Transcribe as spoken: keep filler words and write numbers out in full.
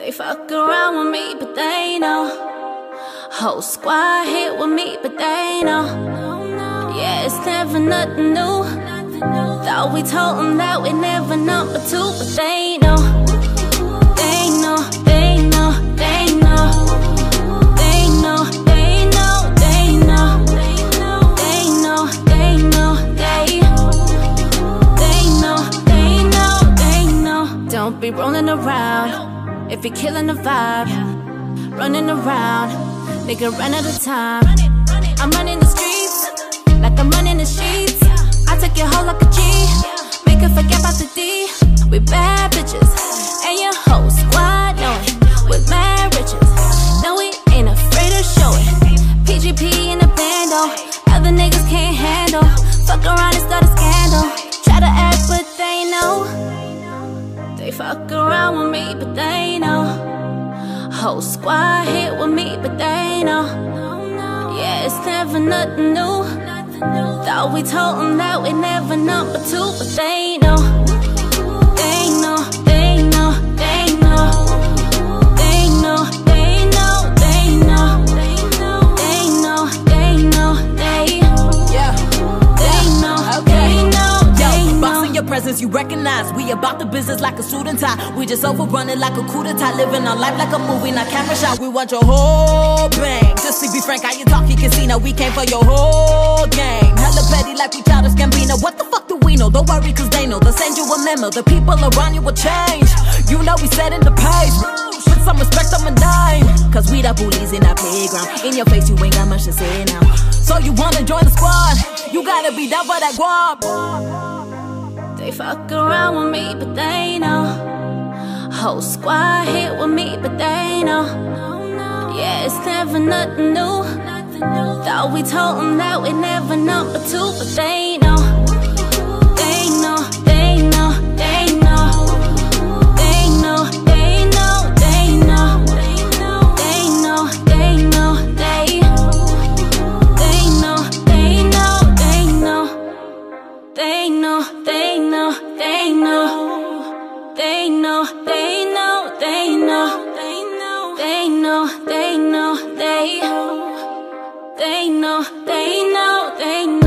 They fuck around with me, but they know. Whole squad hit with me, but they know. Yeah, it's never nothing new. Thought we told them that we never number two, but they know. They know, they know, they know. They know, they know, they know. They know, they know, they They know, they know, they know. Don't be rolling around if you're killing the vibe. Running around, nigga, run out of time. I'm running the streets like I'm running the sheets. I took your hoe like a G, make her forget about the D. We bad bitches, and your whole squad know it. With mad riches, no, we ain't afraid to show it. P G P in the bando, other niggas can't handle. Fuck around and start a scandal. Try to act, but they know. They fuck around with me, but they know. Whole squad hit with me, but they know. Yeah, it's never nothing new. Thought we told them that we never number two, but they know. They know, they know, they know. They know, they know, they know. They know, they know, they Yeah, They know, okay. they know, they Yo, know. boss in your presence, you recognize we about the business like a suit and tie. We just overrunning like a coup d'etat, living our life like a movie, not camera shot. We want your whole bang. Just to be frank, how you talk, you can see now we came for your whole game. Hella petty like we Childish Gambino. What the fuck do we know? Don't worry, cause they know. They'll send you a memo. The people around you will change. You know we setting the pace. Put some respect on my name, cause we the bullies in that playground. In your face, you ain't got much to say now. So you wanna join the squad? You gotta be down for that guap. They fuck around with me, but they know. Whole squad hit with me, but they know. Yeah, it's never nothing new. Thought we told them that we never number two, but they know. They know, they know, they know. They know, they know, they know. They know, they know, they They know, they know, they know. They know, they know, they know. They know, they know, they know. They know, they know, they know, they They know, they know, they know.